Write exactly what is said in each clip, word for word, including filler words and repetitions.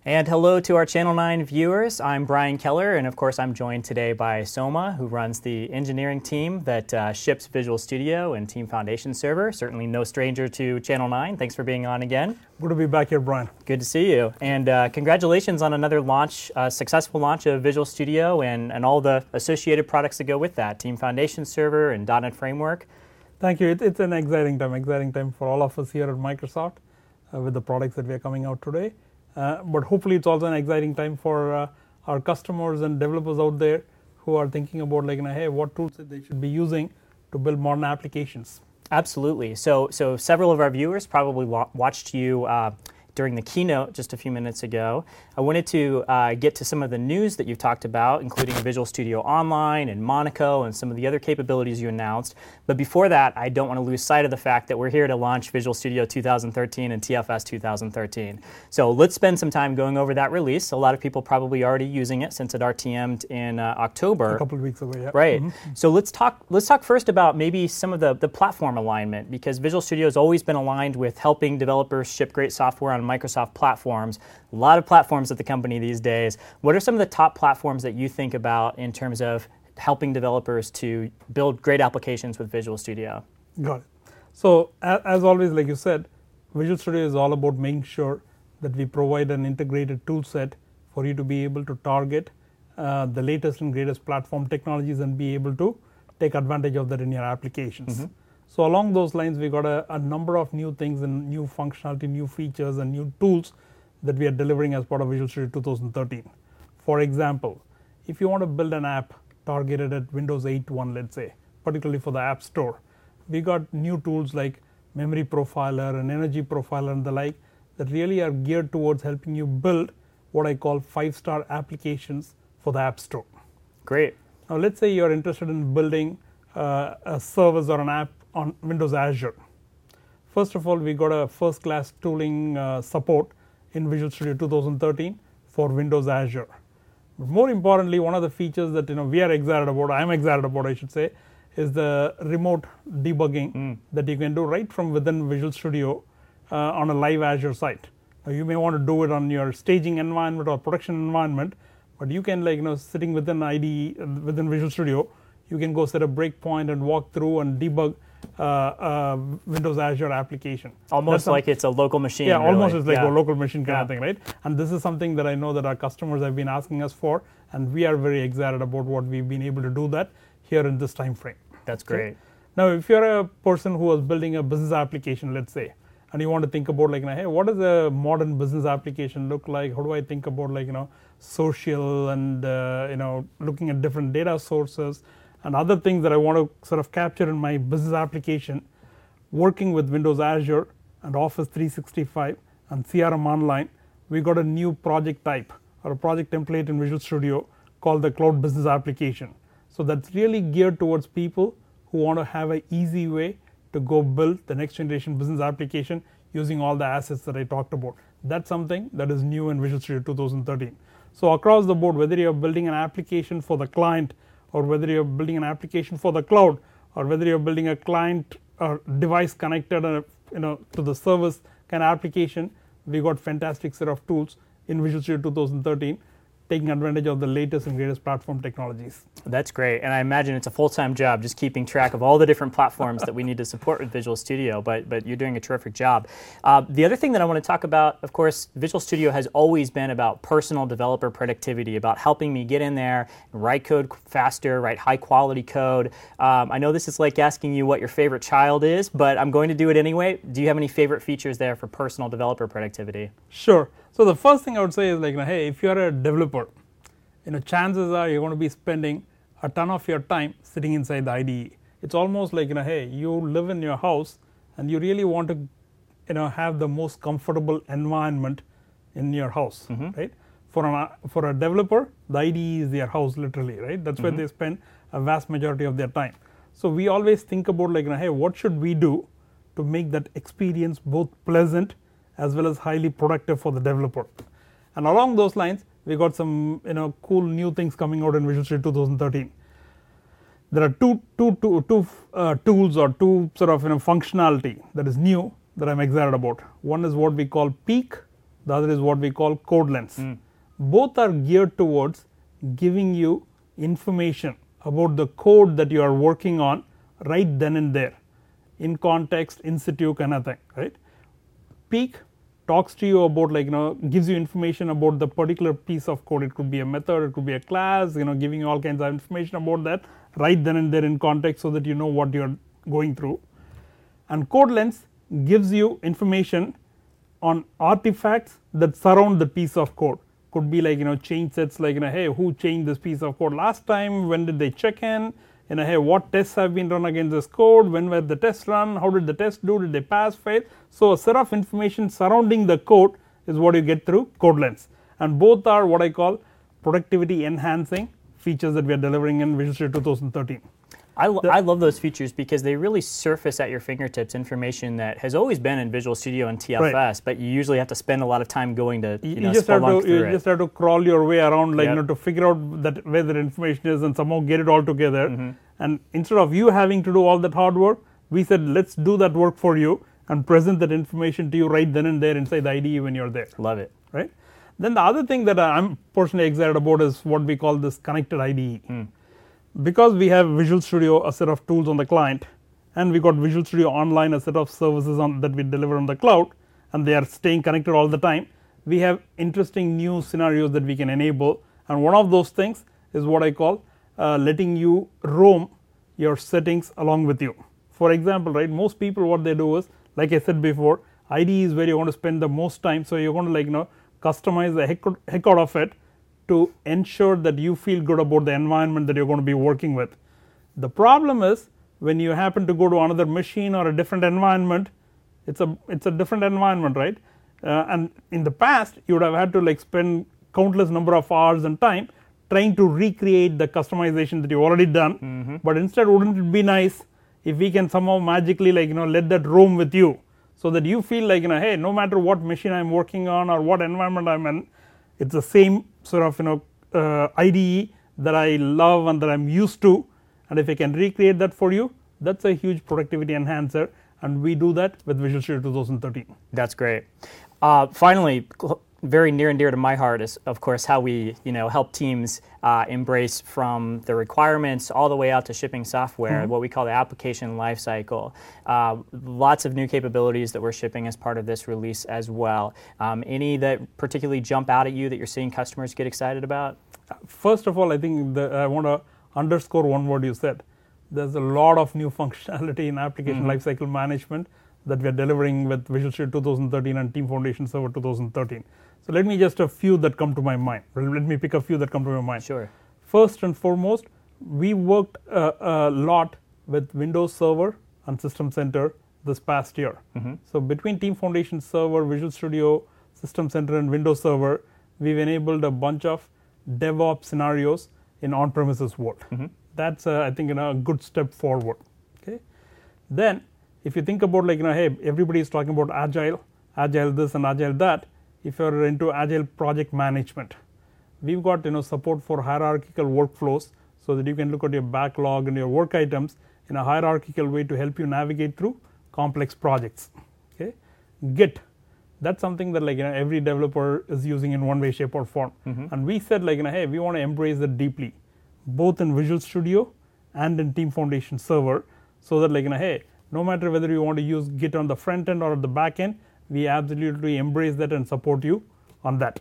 And hello to our Channel nine viewers. I'm Brian Keller, and of course I'm joined today by Soma, who runs the engineering team that uh, ships Visual Studio and Team Foundation Server. Certainly no stranger to Channel nine. Thanks for being on again. Good to be back here, Brian. Good to see you. And uh, congratulations on another launch, uh, successful launch of Visual Studio and, and all the associated products that go with that, Team Foundation Server and dot net Framework. Thank you. It, it's an exciting time, exciting time for all of us here at Microsoft uh, with the products that we are coming out today. Uh, but hopefully it's also an exciting time for uh, our customers and developers out there who are thinking about, like, you know, hey, what tools that they should be using to build modern applications. Absolutely. So, so several of our viewers probably wa- watched you uh, during the keynote just a few minutes ago. I wanted to uh, get to some of the news that you've talked about, including Visual Studio Online and Monaco and some of the other capabilities you announced. But before that, I don't want to lose sight of the fact that we're here to launch Visual Studio two thousand thirteen and T F S two thousand thirteen. So let's spend some time going over that release. A lot of people probably already using it since it R T M'd in uh, October. A couple of weeks ago, yeah. Right. Mm-hmm. So let's talk Let's talk first about maybe some of the, the platform alignment, because Visual Studio has always been aligned with helping developers ship great software on Microsoft platforms. A lot of platforms at the company these days. What are some of the top platforms that you think about in terms of helping developers to build great applications with Visual Studio? Got it. So as always, like you said, Visual Studio is all about making sure that we provide an integrated tool set for you to be able to target uh, the latest and greatest platform technologies and be able to take advantage of that in your applications. Mm-hmm. So along those lines, we got a, a number of new things and new functionality, new features and new tools that we are delivering as part of Visual Studio two thousand thirteen. For example, if you want to build an app targeted at Windows eight point one, let's say, particularly for the App Store, we got new tools like Memory Profiler and Energy Profiler and the like that really are geared towards helping you build what I call five-star applications for the App Store. Great. Now let's say you're interested in building uh, a service or an app on Windows Azure. First of all, we got a first-class tooling uh, support in Visual Studio two thousand thirteen for Windows Azure. But more importantly, one of the features that you know we are excited about, I'm excited about, I should say, is the remote debugging mm. that you can do right from within Visual Studio uh, on a live Azure site. Now, you may want to do it on your staging environment or production environment, but you can, like you know, sitting within I D E, uh, within Visual Studio, you can go set a breakpoint and walk through and debug uh, uh, Windows Azure application. Almost like it's a local machine. Yeah, really. almost it's like yeah. a local machine kind yeah. of thing, right? And this is something that I know that our customers have been asking us for, and we are very excited about what we've been able to do that here in this time frame. That's great. Okay? Now, if you're a person who is building a business application, let's say, and you want to think about, like, you know, hey, what does a modern business application look like? How do I think about, like, you know, social and uh, you know, looking at different data sources and other things that I want to sort of capture in my business application? Working with Windows Azure and Office three sixty-five and C R M Online, we got a new project type or a project template in Visual Studio called the Cloud Business Application. So that's really geared towards people who want to have an easy way to go build the next generation business application using all the assets that I talked about. That's something that is new in Visual Studio two thousand thirteen. So across the board, whether you're building an application for the client, or whether you're building an application for the cloud, or whether you're building a client or device connected uh, you know, to the service kind of application, we got fantastic set of tools in Visual Studio two thousand thirteen, taking advantage of the latest and greatest platform technologies. That's great, and I imagine it's a full-time job just keeping track of all the different platforms that we need to support with Visual Studio, but but you're doing a terrific job. Uh, the other thing that I want to talk about, of course, Visual Studio has always been about personal developer productivity, about helping me get in there and write code faster, write high-quality code. Um, I know this is like asking you what your favorite child is, but I'm going to do it anyway. Do you have any favorite features there for personal developer productivity? Sure. So the first thing I would say is, like, you know, hey, if you're a developer, you know, chances are you're going to be spending a ton of your time sitting inside the I D E. It's almost like, you know, hey, you live in your house and you really want to, you know, have the most comfortable environment in your house, mm-hmm. right? For an for a developer, the I D E is their house, literally, right? That's mm-hmm. where they spend a vast majority of their time. So we always think about, like, you know, hey, what should we do to make that experience both pleasant as well as highly productive for the developer? And along those lines, we got some you know cool new things coming out in Visual Studio two thousand thirteen. There are two, two, two, two uh, tools or two sort of you know functionality that is new that I'm excited about. One is what we call Peak the other is what we call CodeLens. Mm. Both are geared towards giving you information about the code that you are working on right then and there, in context, in situ kind of thing, right. Peak talks to you about, like, you know, gives you information about the particular piece of code. It could be a method, it could be a class, you know, giving you all kinds of information about that right then and there in context, so that you know what you are going through. And CodeLens gives you information on artifacts that surround the piece of code. Could be like, you know, change sets, like, you know, hey, who changed this piece of code last time, when did they check in, you know, hey, what tests have been run against this code, when were the tests run, how did the test do, did they pass, fail. So a set of information surrounding the code is what you get through CodeLens, and both are what I call productivity enhancing features that we are delivering in Visual Studio twenty thirteen. I, lo I love those features because they really surface at your fingertips information that has always been in Visual Studio and T F S, right. But you usually have to spend a lot of time going to you, you know, just have to you it. just have to crawl your way around, like, yep. you know, to figure out that where the information is and somehow get it all together. Mm-hmm. And instead of you having to do all that hard work, we said let's do that work for you and present that information to you right then and there inside the I D E when you're there. Love it. Right. Then the other thing that I'm personally excited about is what we call this connected I D E. Mm. Because we have Visual Studio, a set of tools on the client, and we got Visual Studio Online, a set of services on that we deliver on the cloud, and they are staying connected all the time. We have interesting new scenarios that we can enable, and one of those things is what I call uh, letting you roam your settings along with you. For example, right, most people what they do is, like I said before, I D E is where you want to spend the most time, so you're going to, like, you know, customize the heck, heck out of it to ensure that you feel good about the environment that you're going to be working with. The problem is when you happen to go to another machine or a different environment, it's a it's a different environment, right? Uh, and in the past you would have had to, like, spend countless number of hours and time trying to recreate the customization that you've already done. Mm-hmm. But instead, wouldn't it be nice if we can somehow magically, like, you know, let that roam with you, so that you feel like, you know, hey, no matter what machine I'm working on or what environment I'm in, it's the same sort of, you know, uh, I D E that I love and that I'm used to, and if I can recreate that for you, that's a huge productivity enhancer, and we do that with Visual Studio twenty thirteen. That's great. Uh, finally, very near and dear to my heart is, of course, how we, you know, help teams uh, embrace from the requirements all the way out to shipping software, mm-hmm. what we call the application lifecycle. Uh, lots of new capabilities that we're shipping as part of this release as well. Um, any that particularly jump out at you that you're seeing customers get excited about? First of all, I think the, I want to underscore one word you said. There's a lot of new functionality in application mm-hmm. lifecycle management that we are delivering with Visual Studio twenty thirteen and Team Foundation Server twenty thirteen. So let me just a few that come to my mind. Let me pick a few that come to my mind. Sure. First and foremost, we worked uh, a lot with Windows Server and System Center this past year. Mm-hmm. So between Team Foundation Server, Visual Studio, System Center, and Windows Server, we've enabled a bunch of DevOps scenarios in on-premises world. Mm-hmm. That's uh, I think, you know, a good step forward. Okay. Then, if you think about, like, you know, hey, everybody is talking about agile, agile this and agile that. If you're into agile project management, we've got, you know, support for hierarchical workflows, so that you can look at your backlog and your work items in a hierarchical way to help you navigate through complex projects. Okay, Git, that's something that, like, you know, every developer is using in one way, shape, or form. Mm-hmm. And we said, like, you know, hey, we want to embrace that deeply, both in Visual Studio and in Team Foundation Server, so that, like, you know, hey, no matter whether you want to use Git on the front end or at the back end, we absolutely embrace that and support you on that.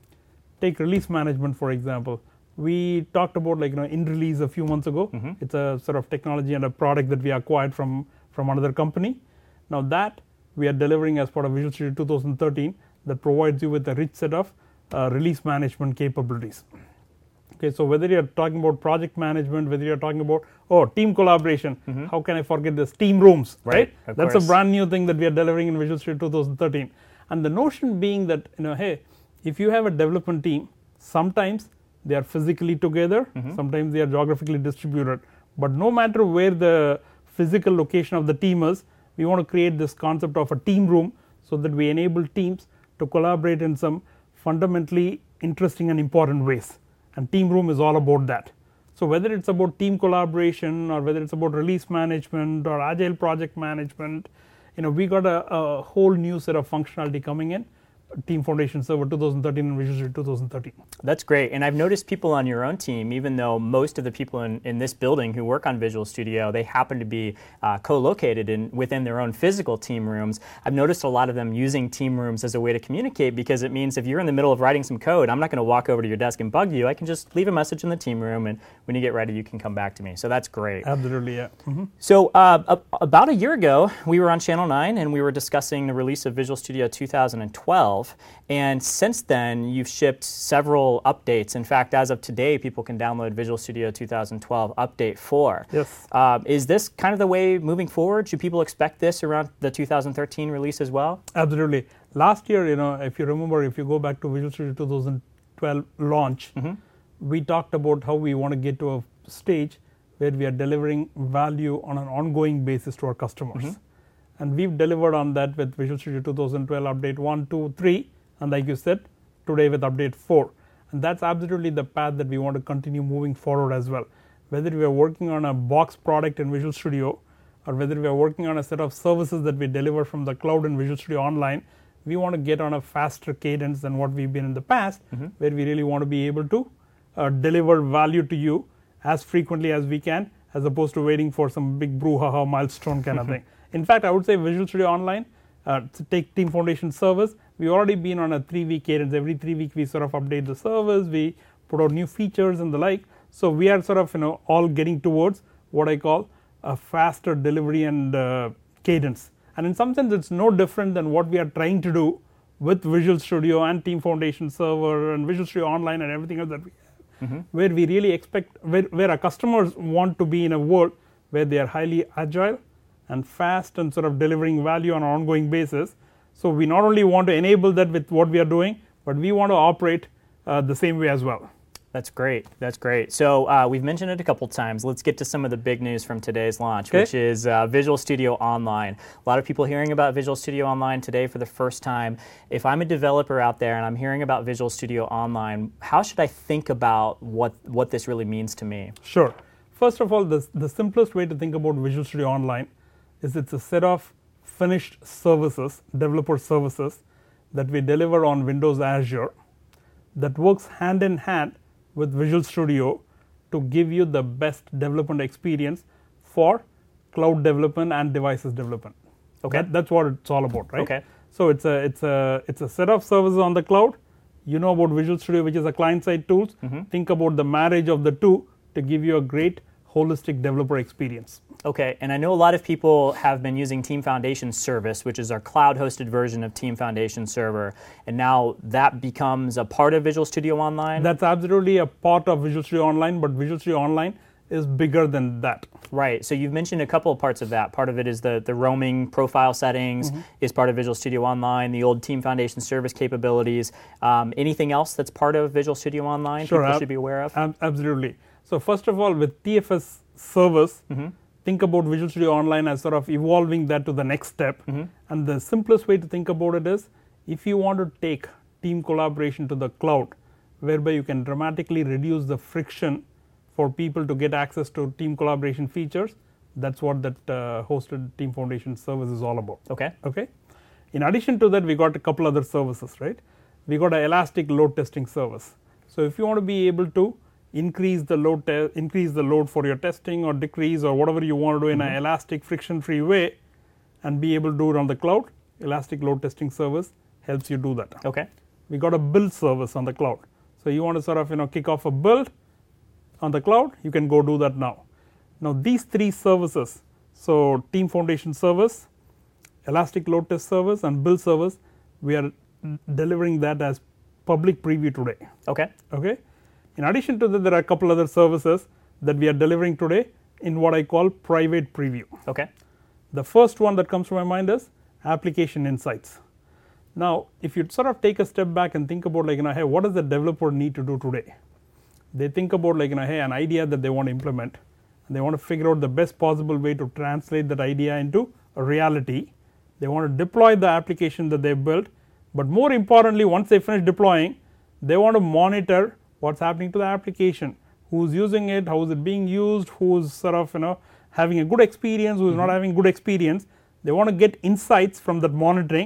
Take release management, for example. We talked about, like, you know, in release a few months ago. Mm-hmm. It's a sort of technology and a product that we acquired from from another company. Now that we are delivering as part of Visual Studio twenty thirteen, that provides you with a rich set of uh, release management capabilities. Okay, so whether you're talking about project management, whether you're talking about, oh, team collaboration, mm-hmm. how can I forget this? Team rooms, right? right? That's course. A brand new thing that we are delivering in Visual Studio twenty thirteen. And the notion being that, you know, hey, if you have a development team, sometimes they are physically together, mm-hmm. sometimes they are geographically distributed. But no matter where the physical location of the team is, we want to create this concept of a team room, so that we enable teams to collaborate in some fundamentally interesting and important ways. And Team Room is all about that. So whether it's about team collaboration, or whether it's about release management or agile project management, you know, we got a, a whole new set of functionality coming in, Team Foundation Server twenty thirteen and Visual Studio twenty thirteen. That's great. And I've noticed people on your own team, even though most of the people in, in this building who work on Visual Studio, they happen to be uh, co-located in, within their own physical team rooms. I've noticed a lot of them using team rooms as a way to communicate, because it means if you're in the middle of writing some code, I'm not going to walk over to your desk and bug you. I can just leave a message in the team room, and when you get ready, you can come back to me. So that's great. Absolutely, yeah. Mm-hmm. So uh, a, about a year ago, we were on Channel nine, and we were discussing the release of Visual Studio two thousand twelve. And since then, you've shipped several updates. In fact, as of today, people can download Visual Studio two thousand twelve Update four. Yes. Uh, is this kind of the way moving forward? Should people expect this around the two thousand thirteen release as well? Absolutely. Last year, you know, if you remember, if you go back to Visual Studio two thousand twelve launch, mm-hmm. we talked about how we want to get to a stage where we are delivering value on an ongoing basis to our customers. Mm-hmm. And we've delivered on that with Visual Studio two thousand twelve Update one, two, three. And like you said, today with Update four. And that's absolutely the path that we want to continue moving forward as well. Whether we are working on a box product in Visual Studio, or whether we are working on a set of services that we deliver from the cloud in Visual Studio Online, we want to get on a faster cadence than what we've been in the past, mm-hmm. where we really want to be able to uh, deliver value to you as frequently as we can, as opposed to waiting for some big brouhaha milestone kind of thing. In fact, I would say Visual Studio Online, uh, to take Team Foundation service, we've already been on a three-week cadence. Every three weeks we sort of update the service, we put out new features and the like. So we are sort of, you know, all getting towards what I call a faster delivery and uh, cadence. And in some sense, it's no different than what we are trying to do with Visual Studio and Team Foundation Server and Visual Studio Online and everything else that we have, mm-hmm. where we really expect, where, where our customers want to be in a world where they are highly agile and fast and sort of delivering value on an ongoing basis. So we not only want to enable that with what we are doing, but we want to operate uh, the same way as well. That's great. That's great. So uh, we've mentioned it a couple times. Let's get to some of the big news from today's launch, okay. which is uh, Visual Studio Online. A lot of people hearing about Visual Studio Online today for the first time. If I'm a developer out there and I'm hearing about Visual Studio Online, how should I think about what, what this really means to me? Sure. First of all, the, the simplest way to think about Visual Studio Online is it's a set of finished services, developer services, that we deliver on Windows Azure that works hand in hand with Visual Studio to give you the best development experience for cloud development and devices development. Okay, that, that's what it's all about, right? Okay. So it's a it's a it's a set of services on the cloud. You know about Visual Studio, which is a client-side tools. Mm-hmm. Think about the marriage of the two to give you a great holistic developer experience. Okay, and I know a lot of people have been using Team Foundation Service, which is our cloud-hosted version of Team Foundation Server, and now that becomes a part of Visual Studio Online? That's absolutely a part of Visual Studio Online, but Visual Studio Online is bigger than that. Right, so you've mentioned a couple of parts of that. Part of it is the, the roaming profile settings, mm-hmm. is part of Visual Studio Online, the old Team Foundation Service capabilities. Um, anything else that's part of Visual Studio Online sure, people ab- should be aware of? Ab- absolutely. So first of all, with T F S Service, mm-hmm. think about Visual Studio Online as sort of evolving that to the next step. Mm-hmm. And the simplest way to think about it is, if you want to take team collaboration to the cloud, whereby you can dramatically reduce the friction for people to get access to team collaboration features, that's what that uh, hosted Team Foundation service is all about. Okay. Okay. In addition to that, we got a couple other services, right? We got an elastic load testing service. So if you want to be able to increase the load te- increase the load for your testing, or decrease, or whatever you want to do in mm-hmm. an elastic friction-free way, and be able to do it on the cloud, elastic load testing service helps you do that. Okay. We got a build service on the cloud. So you want to sort of you know kick off a build on the cloud, you can go do that now. Now these three services, so Team Foundation Service, elastic load test service, and build service, we are delivering that as public preview today. Okay. Okay. In addition to that, there are a couple other services that we are delivering today in what I call private preview. Okay. The first one that comes to my mind is application insights. Now, if you sort of take a step back and think about like, you know, hey, what does the developer need to do today? They think about like, you know, hey, an idea that they want to implement, and they want to figure out the best possible way to translate that idea into a reality. They want to deploy the application that they built, but more importantly, once they finish deploying, they want to monitor what's happening to the application, who's using it, how is it being used, who's sort of you know having a good experience, who's mm-hmm. not having good experience. They want to get insights from that monitoring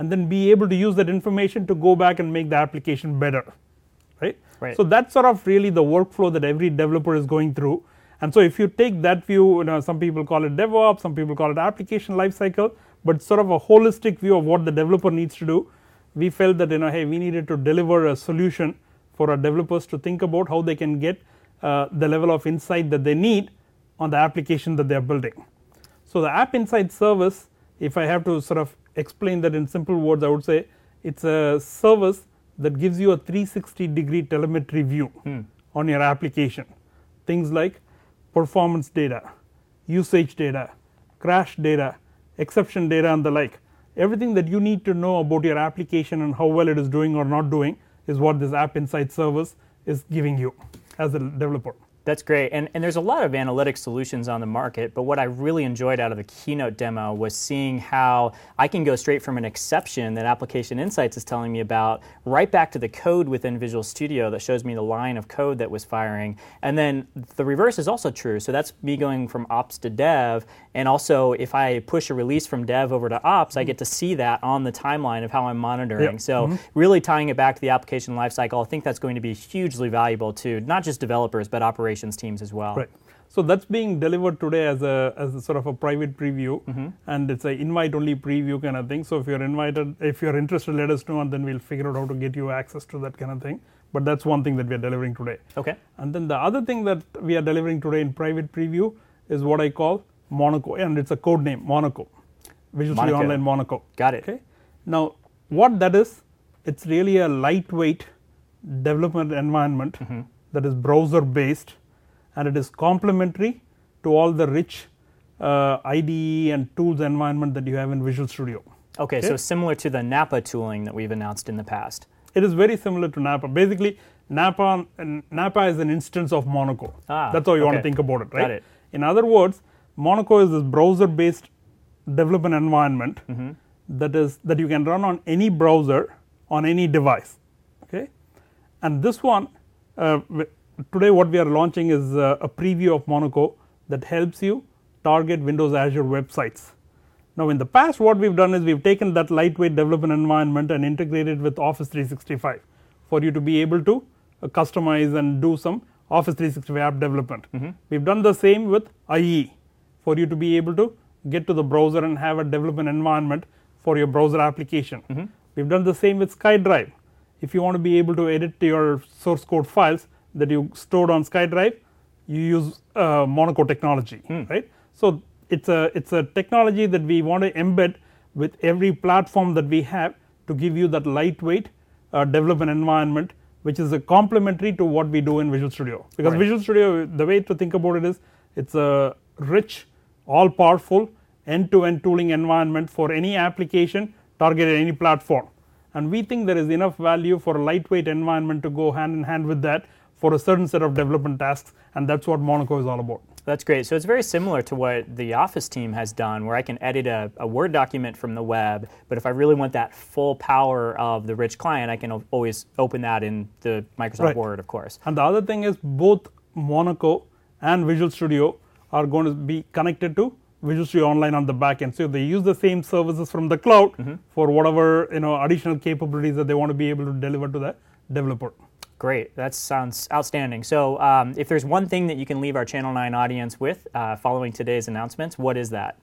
and then be able to use that information to go back and make the application better, right? Right. So that's sort of really the workflow that every developer is going through. And so if you take that view, you know, some people call it DevOps, some people call it application lifecycle, but sort of a holistic view of what the developer needs to do. We felt that, you know, hey, we needed to deliver a solution for our developers to think about how they can get uh, the level of insight that they need on the application that they are building. So the App Insight service, if I have to sort of explain that in simple words, I would say it's a service that gives you a three sixty degree telemetry view hmm. on your application. Things like performance data, usage data, crash data, exception data, and the like. Everything that you need to know about your application and how well it is doing or not doing is what this App Insight service is giving you as a developer. That's great, and, and there's a lot of analytics solutions on the market, but what I really enjoyed out of the keynote demo was seeing how I can go straight from an exception that Application Insights is telling me about right back to the code within Visual Studio that shows me the line of code that was firing, and then the reverse is also true, so that's me going from ops to dev, and also if I push a release from dev over to ops, I get to see that on the timeline of how I'm monitoring. Yep. So mm-hmm. really tying it back to the application lifecycle, I think that's going to be hugely valuable to not just developers, but operations teams as well. Right. So that's being delivered today as a as a sort of a private preview, mm-hmm. and it's an invite-only preview kind of thing. So if you're invited, if you're interested, let us know, and then we'll figure out how to get you access to that kind of thing. But that's one thing that we are delivering today. Okay. And then the other thing that we are delivering today in private preview is what I call Monaco, and it's a code name, Monaco, Visual Studio Online Monaco. Got it. Okay. Now, what that is, it's really a lightweight development environment mm-hmm. that is browser-based. And it is complementary to all the rich uh, I D E and tools environment that you have in Visual Studio. Okay, okay, so similar to the Napa tooling that we've announced in the past. It is very similar to Napa. Basically, Napa Napa is an instance of Monaco. Ah, That's how you okay. want to think about it, right? Got it. In other words, Monaco is this browser-based development environment mm-hmm. that is that you can run on any browser on any device. Okay, and this one. Uh, Today what we are launching is uh, a preview of Monaco that helps you target Windows Azure websites. Now in the past what we've done is we've taken that lightweight development environment and integrated with Office three sixty-five for you to be able to uh, customize and do some Office three sixty-five app development. Mm-hmm. We've done the same with I E E for you to be able to get to the browser and have a development environment for your browser application. Mm-hmm. We've done the same with SkyDrive. If you want to be able to edit your source code files that you stored on SkyDrive, you use uh, Monaco technology, hmm. right? So it's a it's a technology that we want to embed with every platform that we have to give you that lightweight uh, development environment, which is a complementary to what we do in Visual Studio. Because right. Visual Studio, the way to think about it is, it's a rich, all-powerful, end-to-end tooling environment for any application targeted at any platform. And we think there is enough value for a lightweight environment to go hand in hand with that for a certain set of development tasks, and that's what Monaco is all about. That's great. So it's very similar to what the Office team has done, where I can edit a, a Word document from the web, but if I really want that full power of the rich client, I can always open that in the Microsoft right. Word, of course. And the other thing is both Monaco and Visual Studio are going to be connected to Visual Studio Online on the back end. So they use the same services from the cloud mm-hmm. for whatever you know additional capabilities that they want to be able to deliver to the developer. Great, that sounds outstanding. So um, if there's one thing that you can leave our Channel nine audience with uh, following today's announcements, what is that?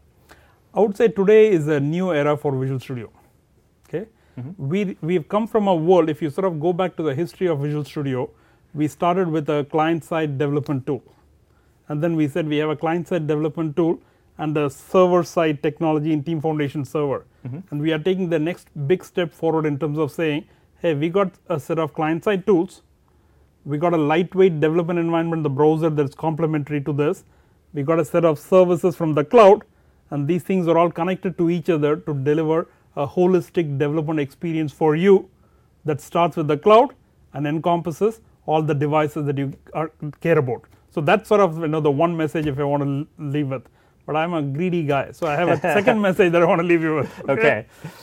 I would say today is a new era for Visual Studio. Okay, mm-hmm. we, we've come from a world, if you sort of go back to the history of Visual Studio, we started with a client-side development tool. And then we said we have a client-side development tool and a server-side technology in Team Foundation Server. Mm-hmm. And we are taking the next big step forward in terms of saying, hey, we got a set of client-side tools. We got a lightweight development environment in the browser that's complementary to this. We got a set of services from the cloud, and these things are all connected to each other to deliver a holistic development experience for you that starts with the cloud and encompasses all the devices that you are, care about. So that's sort of you know the one message if I want to leave with. But I'm a greedy guy, so I have a second message that I want to leave you with. Okay. okay.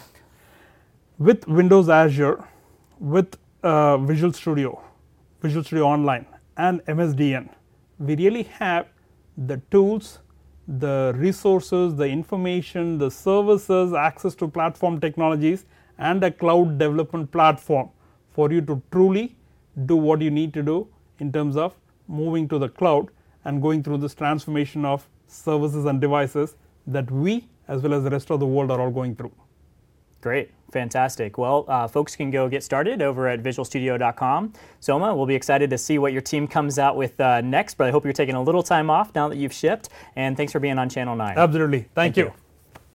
With Windows Azure, with uh, Visual Studio, Visual Studio Online, and M S D N, we really have the tools, the resources, the information, the services, access to platform technologies, and a cloud development platform for you to truly do what you need to do in terms of moving to the cloud and going through this transformation of services and devices that we as well as the rest of the world are all going through. Great. Fantastic. Well, uh, folks can go get started over at visual studio dot com. Soma, we'll be excited to see what your team comes out with uh, next, but I hope you're taking a little time off now that you've shipped, and thanks for being on Channel nine. Absolutely. Thank, Thank you. you.